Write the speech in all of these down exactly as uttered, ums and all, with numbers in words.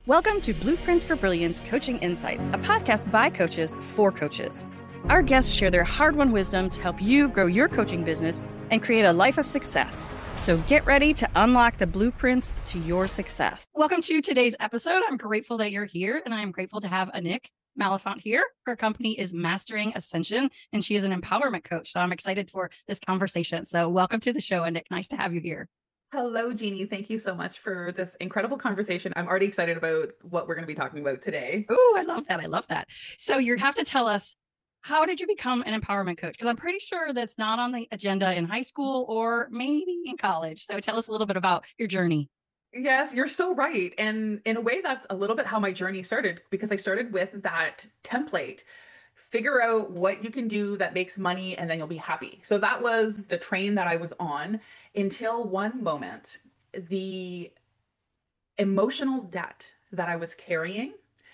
Welcome to Blueprints for Brilliance Coaching Insights, a podcast by coaches for coaches. Our guests share their hard-won wisdom to help you grow your coaching business and create a life of success. So get ready to unlock the blueprints to your success. Welcome to today's episode. I'm grateful that you're here, and I'm grateful to have Anik Malafont here. Her company is Mastering Ascension, and she is an empowerment coach. So I'm excited for this conversation. So welcome to the show, Anik. Nice to have you here. Hello, Jeannie. Thank you so much for this incredible conversation. I'm already excited about what we're going to be talking about today. Oh, I love that. I love that. So you have to tell us, how did you become an empowerment coach? Because I'm pretty sure that's not on the agenda in high school or maybe in college. So tell us a little bit about your journey. Yes, you're so right. And in a way, that's a little bit how my journey started, because I started with that template. Figure out what you can do that makes money and then you'll be happy. So that was the train that I was on until one moment, the emotional debt that I was carrying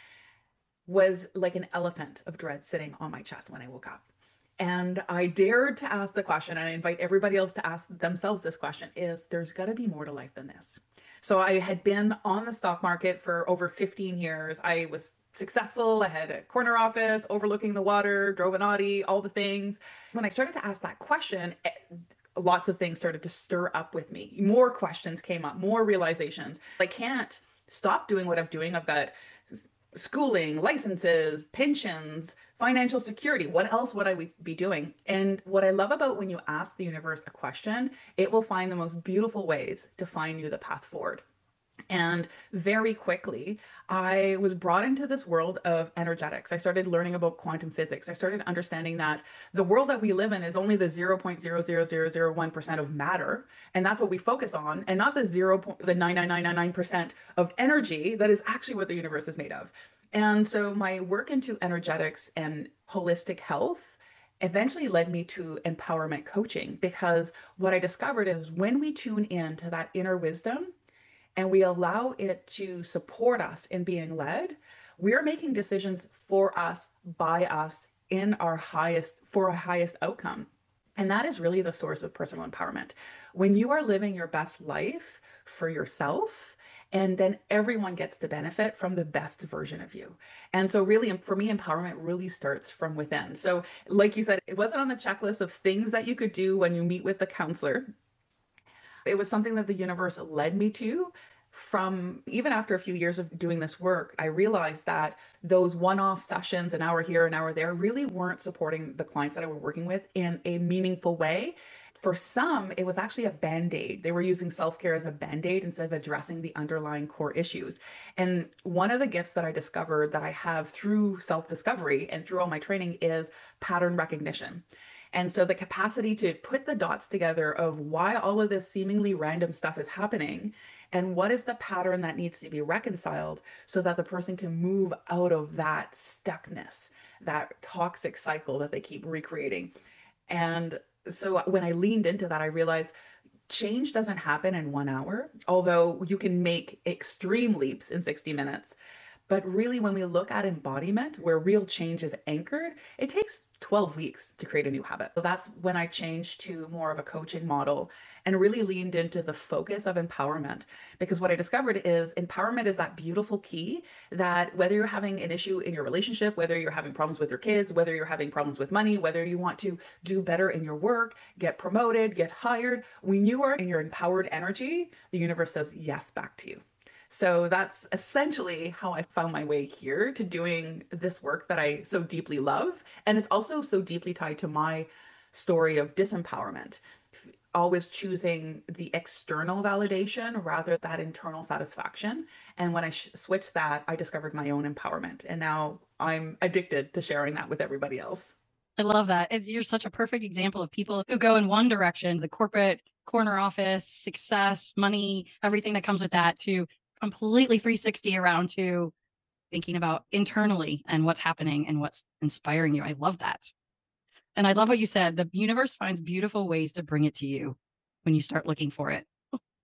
was like an elephant of dread sitting on my chest when I woke up. And I dared to ask the question, and I invite everybody else to ask themselves this question, is there's got to be more to life than this. So I had been on the stock market for over fifteen years. I was successful. I had a corner office overlooking the water, drove an Audi, all the things. When I started to ask that question, lots of things started to stir up with me. More questions came up, more realizations. I can't stop doing what I'm doing. I've got schooling, licenses, pensions, financial security. What else would I be doing? And what I love about when you ask the universe a question, it will find the most beautiful ways to find you the path forward. And very quickly, I was brought into this world of energetics. I started learning about quantum physics. I started understanding that the world that we live in is only the zero point zero zero zero zero one percent of matter. And that's what we focus on, and not the zero, the nine nine nine nine nine percent of energy that is actually what the universe is made of. And so my work into energetics and holistic health eventually led me to empowerment coaching, because what I discovered is when we tune in to that inner wisdom, and we allow it to support us in being led, we're making decisions for us, by us, in our highest, for our highest outcome. And that is really the source of personal empowerment. When you are living your best life for yourself, and then everyone gets to benefit from the best version of you. And so really, for me, empowerment really starts from within. So like you said, it wasn't on the checklist of things that you could do when you meet with the counselor. It was something that the universe led me to. From even after a few years of doing this work, I realized that those one-off sessions, an hour here, an hour there, really weren't supporting the clients that I were working with in a meaningful way. For some, it was actually a band-aid. They were using self-care as a band-aid instead of addressing the underlying core issues. And one of the gifts that I discovered that I have through self-discovery and through all my training is pattern recognition. And so the capacity to put the dots together of why all of this seemingly random stuff is happening and what is the pattern that needs to be reconciled so that the person can move out of that stuckness, that toxic cycle that they keep recreating. And so when I leaned into that, I realized change doesn't happen in one hour, although you can make extreme leaps in sixty minutes. But really, when we look at embodiment, where real change is anchored, it takes twelve weeks to create a new habit. So that's when I changed to more of a coaching model and really leaned into the focus of empowerment. Because what I discovered is empowerment is that beautiful key that whether you're having an issue in your relationship, whether you're having problems with your kids, whether you're having problems with money, whether you want to do better in your work, get promoted, get hired, when you are in your empowered energy, the universe says yes back to you. So that's essentially how I found my way here to doing this work that I so deeply love. And it's also so deeply tied to my story of disempowerment, always choosing the external validation rather than that internal satisfaction. And when I sh- switched that, I discovered my own empowerment. And now I'm addicted to sharing that with everybody else. I love that. It's, you're such a perfect example of people who go in one direction, the corporate corner office, success, money, everything that comes with that, to completely three sixty around to thinking about internally and what's happening and what's inspiring you. I love that. And I love what you said. The universe finds beautiful ways to bring it to you when you start looking for it.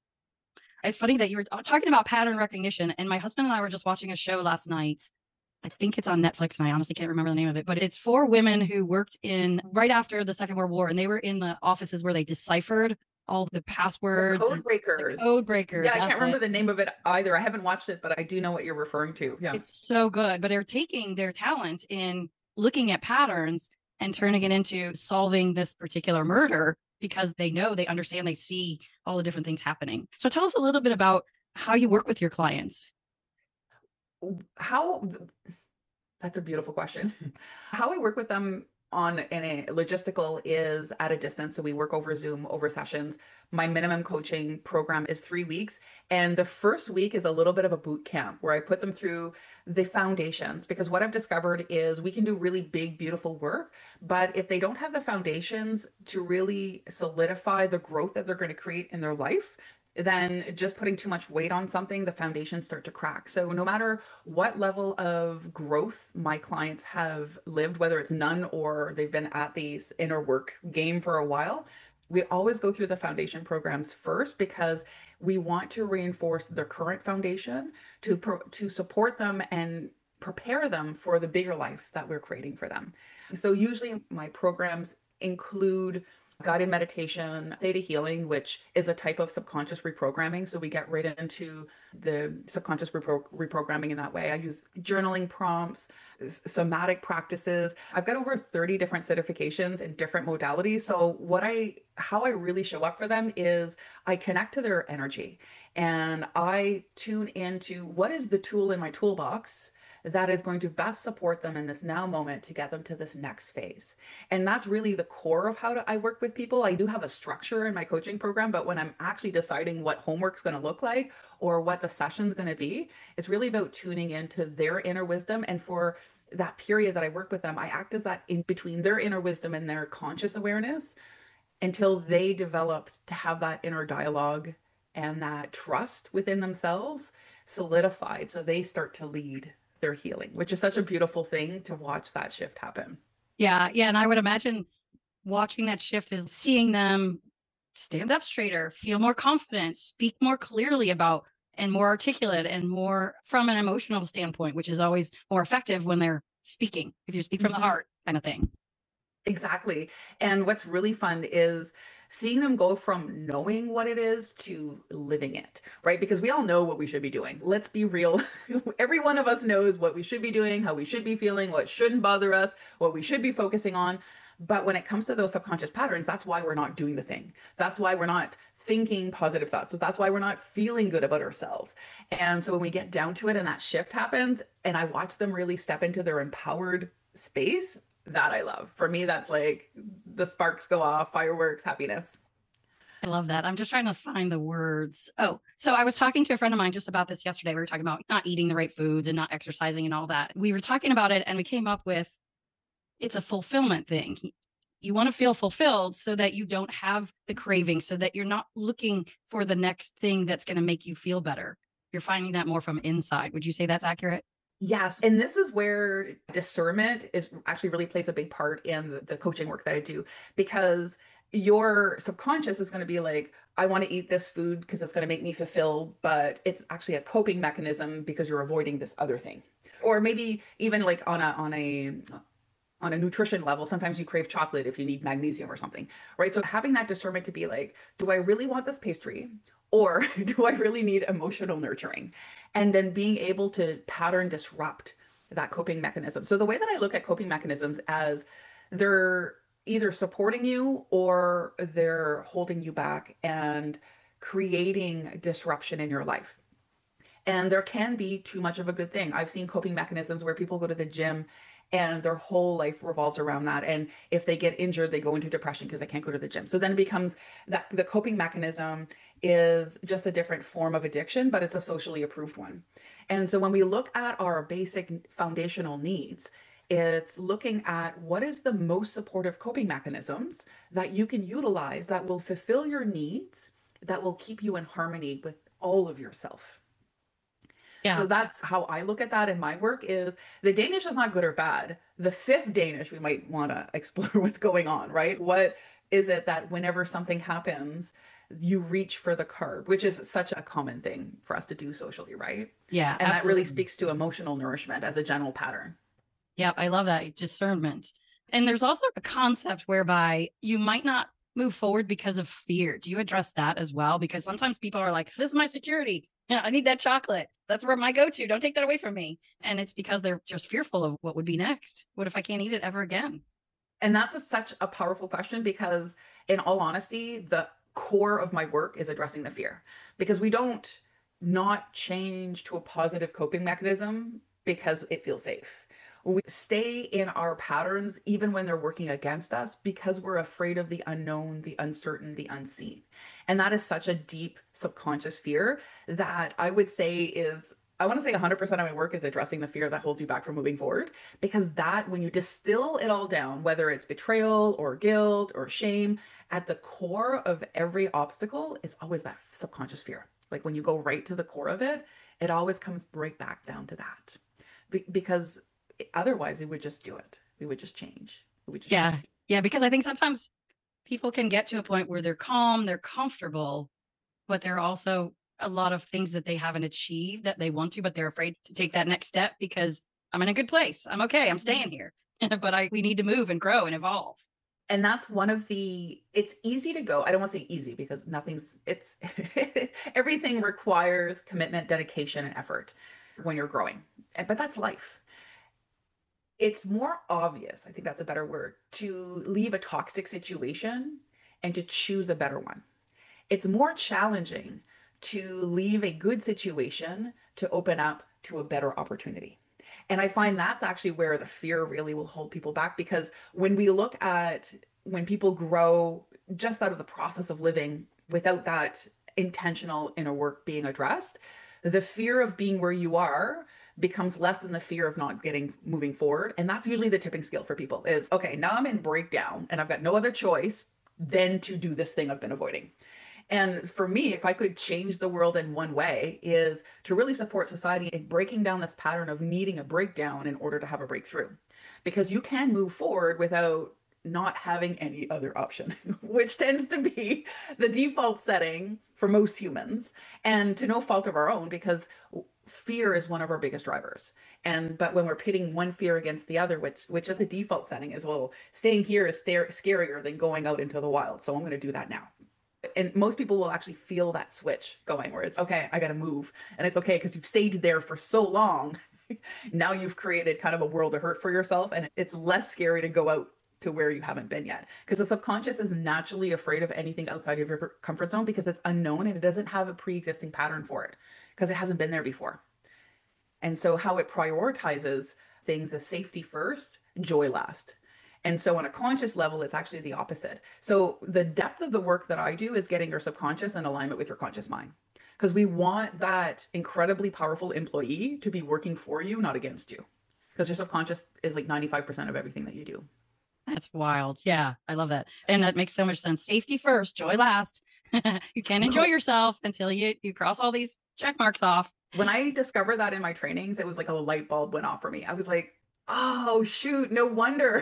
It's funny that you were talking about pattern recognition. And my husband and I were just watching a show last night. I think it's on Netflix and I honestly can't remember the name of it, but it's four women who worked in right after the Second World War. And they were in the offices where they deciphered all the The passwords Code and the code Breakers. breakers. Yeah, I can't That's remember it. the name of it either. I haven't watched it, but I do know what you're referring to. Yeah. It's so good, but they're taking their talent in looking at patterns and turning it into solving this particular murder because they know, they understand, they see all the different things happening. So tell us a little bit about how you work with your clients. How That's a beautiful question. How I work with them on in a logistical is at a distance. So we work over Zoom, over sessions. My minimum coaching program is three weeks. And the first week is a little bit of a boot camp where I put them through the foundations. Because what I've discovered is we can do really big, beautiful work. But if they don't have the foundations to really solidify the growth that they're going to create in their life, then just putting too much weight on something, the foundations start to crack. So no matter what level of growth my clients have lived, whether it's none or they've been at these inner work game for a while, we always go through the foundation programs first because we want to reinforce their current foundation to pro- to support them and prepare them for the bigger life that we're creating for them. So usually my programs include guided meditation, theta healing, which is a type of subconscious reprogramming. So we get right into the subconscious repro- reprogramming in that way. I use journaling prompts, somatic practices. I've got over thirty different certifications in different modalities. So what I how I really show up for them is I connect to their energy and I tune into what is the tool in my toolbox that is going to best support them in this now moment to get them to this next phase. And that's really the core of how to, I work with people. I do have a structure in my coaching program, but when I'm actually deciding what homework's going to look like or what the session's going to be, it's really about tuning into their inner wisdom. And for that period that I work with them, I act as that in between their inner wisdom and their conscious awareness until they develop to have that inner dialogue and that trust within themselves solidified so they start to lead their healing, which is such a beautiful thing to watch that shift happen. Yeah. Yeah. And I would imagine watching that shift is seeing them stand up straighter, feel more confident, speak more clearly about and more articulate and more from an emotional standpoint, which is always more effective when they're speaking. If you speak from the Mhm. heart, kind of thing. Exactly. And what's really fun is seeing them go from knowing what it is to living it, right? Because we all know what we should be doing. Let's be real. Every one of us knows what we should be doing, how we should be feeling, what shouldn't bother us, what we should be focusing on. But when it comes to those subconscious patterns, that's why we're not doing the thing. That's why we're not thinking positive thoughts. So that's why we're not feeling good about ourselves. And so when we get down to it and that shift happens, and I watch them really step into their empowered space, that I love. For me, that's like the sparks go off, fireworks, happiness. I love that. I'm just trying to find the words. Oh, so I was talking to a friend of mine just about this yesterday. We were talking about not eating the right foods and not exercising and all that. We were talking about it and we came up with it's a fulfillment thing. You want to feel fulfilled so that you don't have the craving, so that you're not looking for the next thing that's going to make you feel better. You're finding that more from inside. Would you say that's accurate? Yes. And this is where discernment is actually really plays a big part in the, the coaching work that I do because your subconscious is going to be like, I want to eat this food because it's going to make me fulfilled, but it's actually a coping mechanism because you're avoiding this other thing. Or maybe even like on a on a on a nutrition level, sometimes you crave chocolate if you need magnesium or something, right? So having that discernment to be like, do I really want this pastry? Or do I really need emotional nurturing? And then being able to pattern disrupt that coping mechanism. So the way that I look at coping mechanisms as they're either supporting you or they're holding you back and creating disruption in your life. And there can be too much of a good thing. I've seen coping mechanisms where people go to the gym and their whole life revolves around that. And if they get injured, they go into depression because they can't go to the gym. So then it becomes that the coping mechanism is just a different form of addiction, but it's a socially approved one. And so when we look at our basic foundational needs, it's looking at what is the most supportive coping mechanisms that you can utilize that will fulfill your needs, that will keep you in harmony with all of yourself. Yeah. So that's how I look at that in my work is the Danish is not good or bad. The fifth Danish, we might want to explore what's going on, right? What is it that whenever something happens, you reach for the carb, which is such a common thing for us to do socially, right? Yeah, And that really absolutely. speaks to emotional nourishment as a general pattern. Yeah, I love that discernment. And there's also a concept whereby you might not move forward because of fear. Do you address that as well? Because sometimes people are like, this is my security. Yeah, I need that chocolate. That's where my go to. Don't take that away from me. And it's because they're just fearful of what would be next. What if I can't eat it ever again? And that's a, such a powerful question because, in all honesty, the core of my work is addressing the fear because we don't not change to a positive coping mechanism because it feels safe. We stay in our patterns even when they're working against us because we're afraid of the unknown, the uncertain, the unseen. And that is such a deep subconscious fear that I would say is, I want to say one hundred percent of my work is addressing the fear that holds you back from moving forward. Because that, when you distill it all down, whether it's betrayal or guilt or shame, at the core of every obstacle is always that subconscious fear. Like when you go right to the core of it, it always comes right back down to that. Be- because otherwise, we would just do it. We would just change. We would just Yeah. change. Yeah. Because I think sometimes people can get to a point where they're calm, they're comfortable, but there are also a lot of things that they haven't achieved that they want to, but they're afraid to take that next step because I'm in a good place. I'm okay. I'm staying here. But I we need to move and grow and evolve. And that's one of the, it's easy to go. I don't want to say easy because nothing's, it's, everything requires commitment, dedication, and effort when you're growing. But that's life. It's more obvious, I think that's a better word, to leave a toxic situation and to choose a better one. It's more challenging to leave a good situation to open up to a better opportunity. And I find that's actually where the fear really will hold people back because when we look at when people grow just out of the process of living without that intentional inner work being addressed, the fear of being where you are becomes less than the fear of not getting moving forward. And that's usually the tipping scale for people is, okay, now I'm in breakdown and I've got no other choice than to do this thing I've been avoiding. And for me, if I could change the world in one way, is to really support society in breaking down this pattern of needing a breakdown in order to have a breakthrough. Because you can move forward without not having any other option, which tends to be the default setting for most humans, and to no fault of our own, because fear is one of our biggest drivers. And but when we're pitting one fear against the other, which which is the default setting, is well, staying here is scarier than going out into the wild. So I'm going to do that now. And most people will actually feel that switch going where it's okay, I got to move. And it's okay because you've stayed there for so long. Now you've created kind of a world of hurt for yourself. And it's less scary to go out to where you haven't been yet. Because the subconscious is naturally afraid of anything outside of your comfort zone because it's unknown and it doesn't have a pre existing pattern for it because it hasn't been there before. And so, how it prioritizes things is safety first, joy last. And so on a conscious level, it's actually the opposite. So the depth of the work that I do is getting your subconscious in alignment with your conscious mind. Because we want that incredibly powerful employee to be working for you, not against you. Because your subconscious is like ninety-five percent of everything that you do. That's wild. Yeah, I love that. And that makes so much sense. Safety first, joy last. You can't enjoy yourself until you, you cross all these check marks off. When I discovered that in my trainings, it was like a light bulb went off for me. I was like, oh, shoot, no wonder.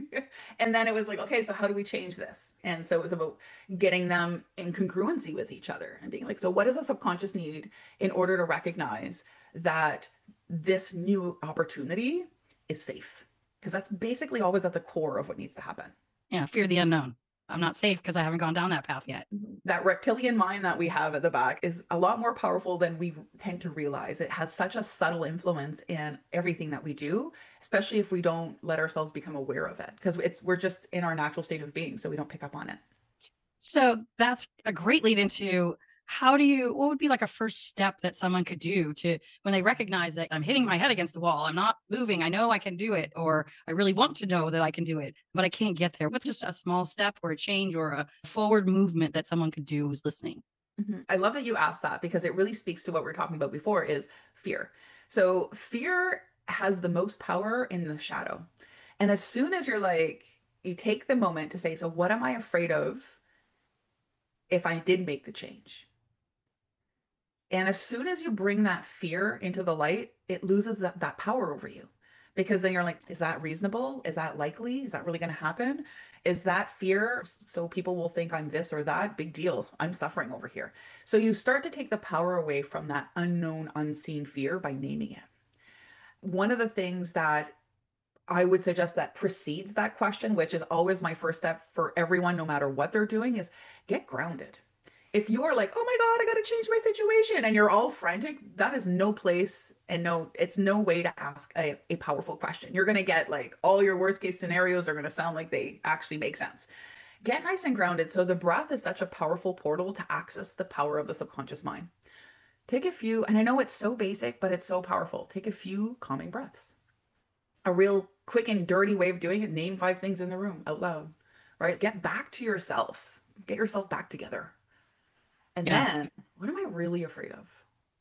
And then it was like, okay, so how do we change this? And so it was about getting them in congruency with each other and being like, so what does a subconscious need in order to recognize that this new opportunity is safe? Because that's basically always at the core of what needs to happen. Yeah, fear the unknown. I'm not safe because I haven't gone down that path yet. That reptilian mind that we have at the back is a lot more powerful than we tend to realize. It has such a subtle influence in everything that we do, especially if we don't let ourselves become aware of it, because it's we're just in our natural state of being, so we don't pick up on it. So that's a great lead into how do you, what would be like a first step that someone could do to, when they recognize that I'm hitting my head against the wall, I'm not moving, I know I can do it, or I really want to know that I can do it, but I can't get there. What's just a small step or a change or a forward movement that someone could do who's listening? Mm-hmm. I love that you asked that because it really speaks to what we we're talking about before is fear. So fear has the most power in the shadow. And as soon as you're like, you take the moment to say, so what am I afraid of if I did make the change? And as soon as you bring that fear into the light, it loses that, that power over you. Because then you're like, is that reasonable? Is that likely? Is that really going to happen? Is that fear? So people will think I'm this or that. Big deal. I'm suffering over here. So you start to take the power away from that unknown, unseen fear by naming it. One of the things that I would suggest that precedes that question, which is always my first step for everyone, no matter what they're doing, is get grounded. If you're like, oh my God, I got to change my situation, and you're all frantic, that is no place and no, it's no way to ask a, a powerful question. You're going to get like all your worst case scenarios are going to sound like they actually make sense. Get nice and grounded. So the breath is such a powerful portal to access the power of the subconscious mind. Take a few, and I know it's so basic, but it's so powerful. Take a few calming breaths. A real quick and dirty way of doing it, name five things in the room out loud, right? Get back to yourself. Get yourself back together. And Yeah. then, what am I really afraid of?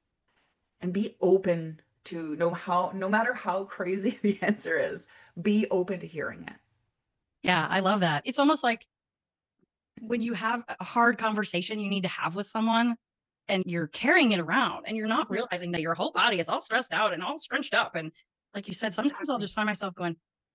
And be open to no how no matter how crazy the answer is, be open to hearing it. Yeah. I love that. It's almost like when you have a hard conversation you need to have with someone and you're carrying it around and you're not realizing that your whole body is all stressed out and all scrunched up. And like you said, sometimes I'll just find myself going,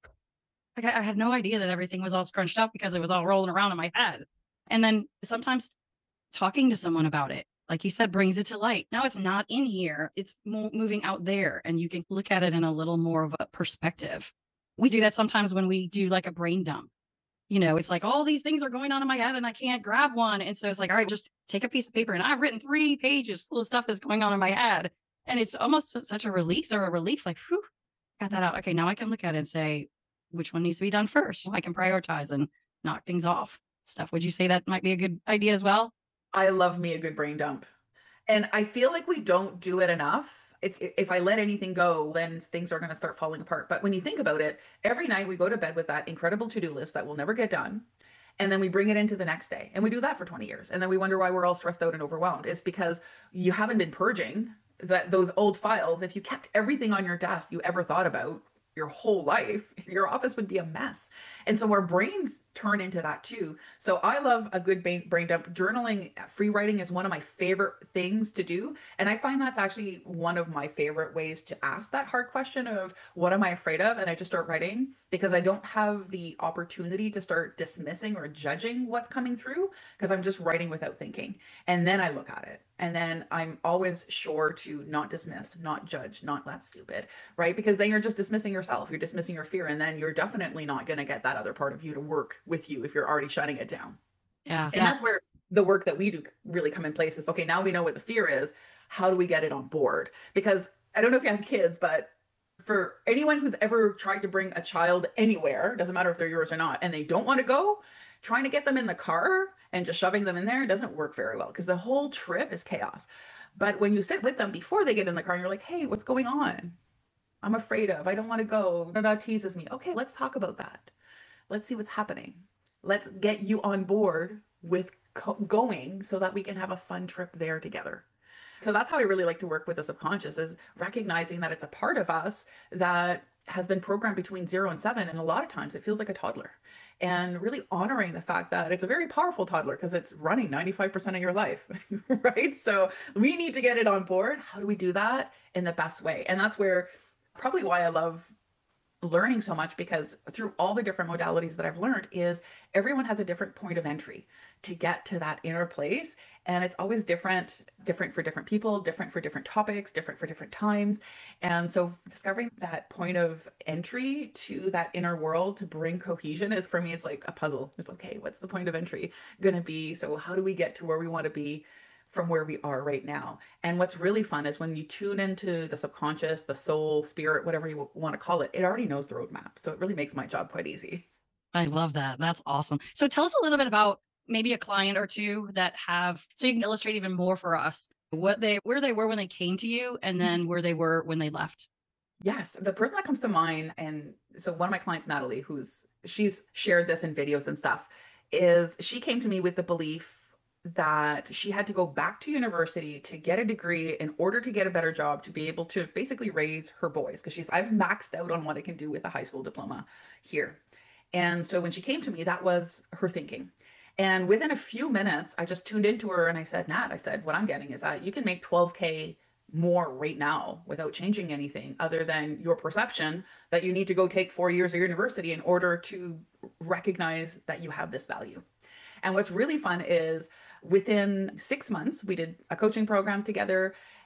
like, I, I had no idea that everything was all scrunched up because it was all rolling around in my head. And then sometimes talking to someone about it, like you said, brings it to light. Now it's not in here, it's mo- moving out there, and you can look at it in a little more of a perspective. We do that sometimes when we do like a brain dump. You know, it's like all these things are going on in my head and I can't grab one. And so it's like, all right, just take a piece of paper. And I've written three pages full of stuff that's going on in my head. And it's almost such a release or a relief, like, whew, got that out. Okay, now I can look at it and say, which one needs to be done first? I can prioritize and knock things off. Stuff. Would you say that might be a good idea as well? I love me a good brain dump. And I feel like we don't do it enough. It's if I let anything go, then things are going to start falling apart. But when you think about it, every night we go to bed with that incredible to-do list that will never get done. And then we bring it into the next day. And we do that for twenty years. And then we wonder why we're all stressed out and overwhelmed. It's because you haven't been purging that those old files. If you kept everything on your desk you ever thought about your whole life, your office would be a mess. And so our brains turn into that too. So I love a good brain, brain dump. Journaling, free writing is one of my favorite things to do. And I find that's actually one of my favorite ways to ask that hard question of what am I afraid of? And I just start writing because I don't have the opportunity to start dismissing or judging what's coming through because I'm just writing without thinking. And then I look at it. And then I'm always sure to not dismiss, not judge, not that's stupid, right? Because then you're just dismissing yourself, you're dismissing your fear, and then you're definitely not going to get that other part of you to work with you if you're already shutting it down. Yeah. And yeah. That's where the work that we do really come in place is, okay, now we know what the fear is. How do we get it on board? Because I don't know if you have kids, but for anyone who's ever tried to bring a child anywhere, doesn't matter if they're yours or not, and they don't want to go, trying to get them in the car and just shoving them in there doesn't work very well because the whole trip is chaos. But when you sit with them before they get in the car and you're like, hey, what's going on? I'm afraid of, I don't want to go. That teases me. Okay, let's talk about that. Let's see what's happening. Let's get you on board with going so that we can have a fun trip there together. So that's how I really like to work with the subconscious, is recognizing that it's a part of us that has been programmed between zero and seven. And a lot of times it feels like a toddler, and really honoring the fact that it's a very powerful toddler because it's running ninety-five percent of your life, right? So we need to get it on board. How do we do that in the best way? And that's where probably why I love learning so much, because through all the different modalities that I've learned is everyone has a different point of entry to get to that inner place. And it's always different, different for different people, different for different topics, different for different times. And so discovering that point of entry to that inner world to bring cohesion is, for me, it's like a puzzle. It's okay, what's the point of entry going to be? So how do we get to where we want to be from where we are right now? And what's really fun is when you tune into the subconscious, the soul, spirit, whatever you want to call it, it already knows the roadmap. So it really makes my job quite easy. I love that. That's awesome. So tell us a little bit about maybe a client or two that have, so you can illustrate even more for us what they, where they were when they came to you, and then where they were when they left. Yes, the person that comes to mind, and so one of my clients, Natalie, who's she's shared this in videos and stuff, is she came to me with the belief that she had to go back to university to get a degree in order to get a better job to be able to basically raise her boys, because she's I've maxed out on what I can do with a high school diploma here. And so when she came to me, that was her thinking. And within a few minutes, I just tuned into her and I said, Nat, I said, what I'm getting is that you can make twelve K more right now without changing anything other than your perception that you need to go take four years of university in order to recognize that you have this value. And what's really fun is within six months, we did a coaching program together.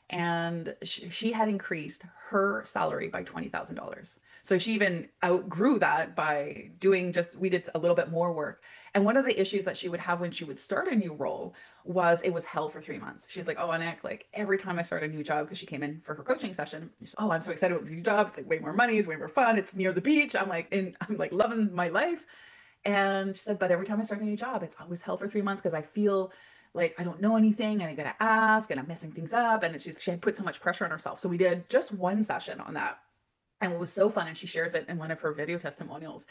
and sh- she had increased her salary by twenty thousand dollars. So she even outgrew that by doing just, we did a little bit more work. And one of the issues that she would have when she would start a new role was it was hell for three months. She's like, oh, Anik, like every time I start a new job, because she came in for her coaching session, she's, oh, I'm so excited about this new job. It's like way more money, it's way more fun. It's near the beach. I'm like, in, I'm like loving my life. And she said, but every time I start a new job, it's always hell for three months because I feel like I don't know anything and I gotta ask and I'm messing things up. And she's she had put so much pressure on herself. So we did just one session on that. And what was so fun, and she shares it in one of her video testimonials,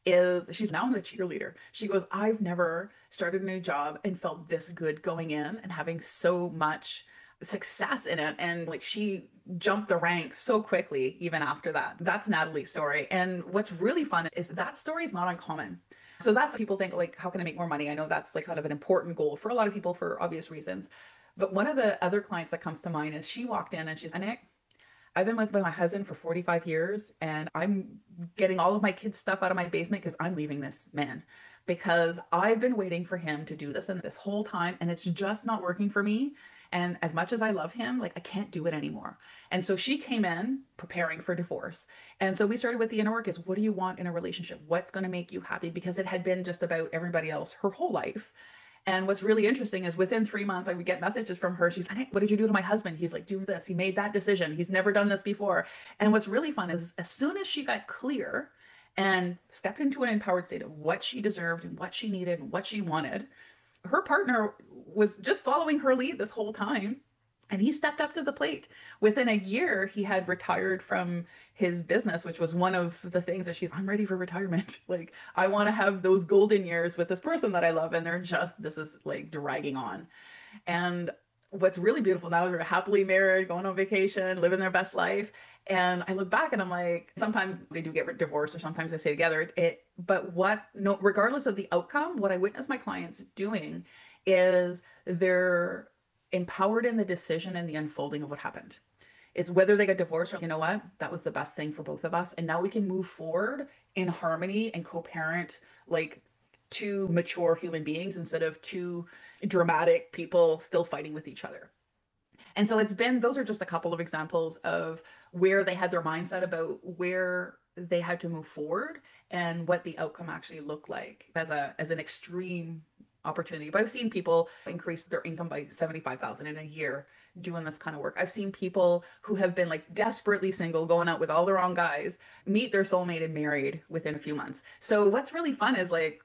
is she's now the cheerleader. She goes, I've never started a new job and felt this good going in and having so much success in it. And like she jumped the ranks so quickly even after that. That's Natalie's story. And what's really fun is that story is not uncommon. So that's people think like, how can I make more money? I know that's like kind of an important goal for a lot of people for obvious reasons. But one of the other clients that comes to mind is she walked in and she's, Anik, I've been with my husband for forty-five years and I'm getting all of my kids' stuff out of my basement because I'm leaving this man because I've been waiting for him to do this and this whole time and it's just not working for me. And as much as I love him, like I can't do it anymore. And so she came in preparing for divorce. And so we started with the inner work is what do you want in a relationship? What's going to make you happy? Because it had been just about everybody else her whole life. And what's really interesting is within three months, I would get messages from her. She's like, what did you do to my husband? He's like, do this. He made that decision. He's never done this before. And what's really fun is as soon as she got clear and stepped into an empowered state of what she deserved and what she needed and what she wanted, her partner was just following her lead this whole time. And he stepped up to the plate. Within a year, he had retired from his business, which was one of the things that she's, I'm ready for retirement. Like, I want to have those golden years with this person that I love. And they're just, this is like dragging on. And what's really beautiful now is they're happily married, going on vacation, living their best life. And I look back and I'm like, sometimes they do get divorced or sometimes they stay together. It, but what, no, regardless of the outcome, what I witness my clients doing is they're empowered in the decision and the unfolding of what happened. Is whether they got divorced or, you know what, that was the best thing for both of us. And now we can move forward in harmony and co-parent like two mature human beings instead of two dramatic people still fighting with each other. And so it's been, those are just a couple of examples of where they had their mindset about where they had to move forward and what the outcome actually looked like as a as an extreme opportunity. But I've seen people increase their income by seventy-five thousand in a year doing this kind of work. I've seen people who have been like desperately single, going out with all the wrong guys, meet their soulmate and married within a few months. So what's really fun is like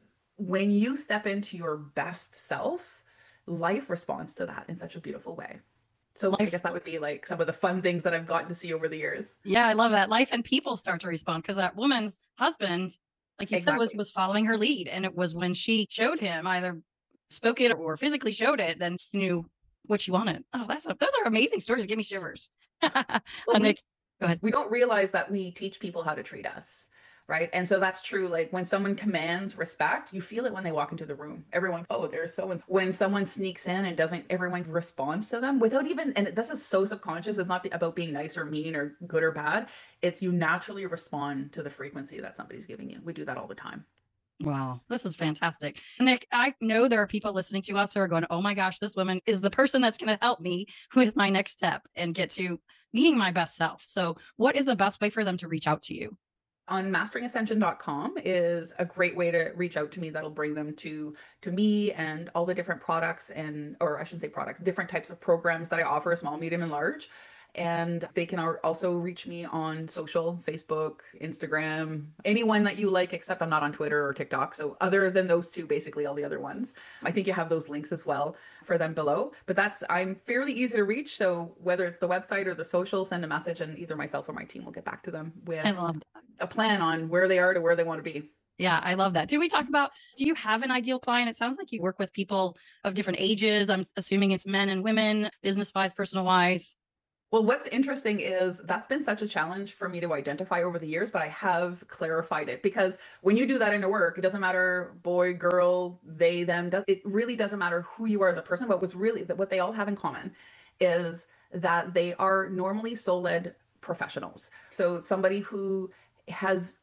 when you step into your best self, life responds to that in such a beautiful way. So I Life. guess that would be like some of the fun things that I've gotten to see over the years. Yeah, I love that. Life and people start to respond because that woman's husband, like you said, was Exactly. was following her lead. And it was when she showed him, either spoke it or physically showed it, then he knew what she wanted. Oh, that's a, those are amazing stories. Give me shivers. Well, And we Nick, go ahead. we don't realize that we teach people how to treat us, right? And so that's true. Like when someone commands respect, you feel it when they walk into the room. Everyone, oh, there's so and when someone sneaks in and doesn't, everyone responds to them without even, and this is so subconscious. It's not about being nice or mean or good or bad. It's you naturally respond to the frequency that somebody's giving you. We do that all the time. Wow, this is fantastic. Nick, I know there are people listening to us who are going, oh my gosh, this woman is the person that's going to help me with my next step and get to being my best self. So, what is the best way for them to reach out to you? On mastering ascension dot com is a great way to reach out to me. That'll bring them to to me and all the different products and, or I shouldn't say products, different types of programs that I offer, small, medium, and large. And they can also reach me on social, Facebook, Instagram, anyone that you like, except I'm not on Twitter or TikTok. So other than those two, basically all the other ones, I think you have those links as well for them below. But that's, I'm fairly easy to reach. So whether it's the website or the social, send a message and either myself or my team will get back to them with I love a plan on where they are to where they want to be. Yeah, I love that. Did we talk about, do you have an ideal client? It sounds like you work with people of different ages. I'm assuming it's men and women, business wise, personal wise. Well, what's interesting is that's been such a challenge for me to identify over the years, but I have clarified it because when you do that inner work, it doesn't matter boy, girl, they, them. It really doesn't matter who you are as a person. But what's really what they all have in common is that they are normally soul-led professionals. So somebody who has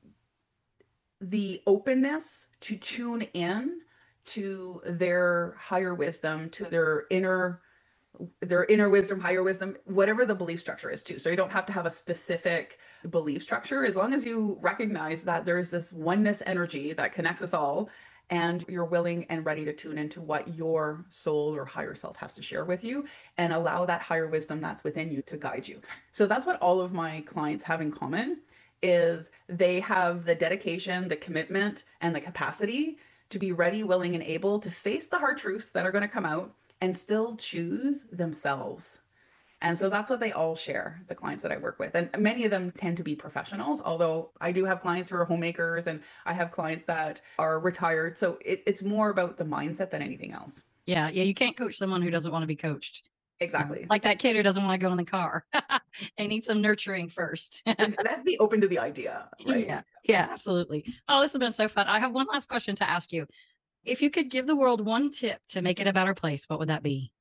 the openness to tune in to their higher wisdom, to their inner their inner wisdom, higher wisdom, whatever the belief structure is too. So you don't have to have a specific belief structure, as long as you recognize that there is this oneness energy that connects us all, and you're willing and ready to tune into what your soul or higher self has to share with you, and allow that higher wisdom that's within you to guide you. So that's what all of my clients have in common, is they have the dedication, the commitment, and the capacity to be ready, willing, and able to face the hard truths that are going to come out and still choose themselves. And so that's what they all share, the clients that I work with. And many of them tend to be professionals, although I do have clients who are homemakers, and I have clients that are retired. So it, it's more about the mindset than anything else. Yeah. Yeah. You can't coach someone who doesn't want to be coached. Exactly. Like that kid who doesn't want to go in the car. They need some nurturing first. And they have to be open to the idea, right? Yeah. Yeah, absolutely. Oh, this has been so fun. I have one last question to ask you. If you could give the world one tip to make it a better place, what would that be?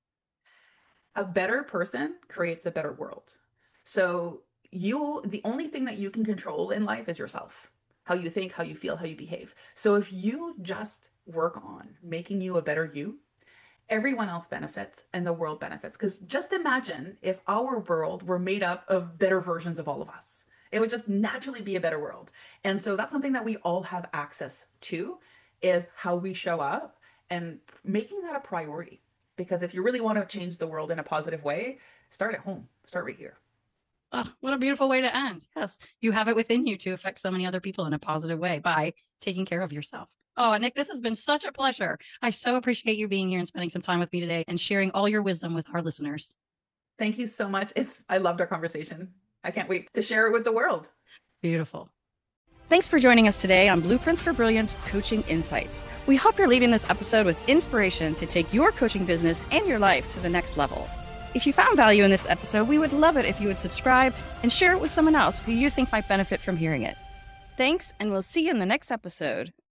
A better person creates a better world. So you, the only thing that you can control in life is yourself, how you think, how you feel, how you behave. So if you just work on making you a better you, everyone else benefits and the world benefits. Because just imagine if our world were made up of better versions of all of us. It would just naturally be a better world. And so that's something that we all have access to, is how we show up and making that a priority. Because if you really want to change the world in a positive way, start at home, start right here. Oh, what a beautiful way to end. Yes, you have it within you to affect so many other people in a positive way by taking care of yourself. Oh, Nick, this has been such a pleasure. I so appreciate you being here and spending some time with me today and sharing all your wisdom with our listeners. Thank you so much. It's I loved our conversation. I can't wait to share it with the world. Beautiful. Thanks for joining us today on Blueprints for Brilliance Coaching Insights. We hope you're leaving this episode with inspiration to take your coaching business and your life to the next level. If you found value in this episode, we would love it if you would subscribe and share it with someone else who you think might benefit from hearing it. Thanks, and we'll see you in the next episode.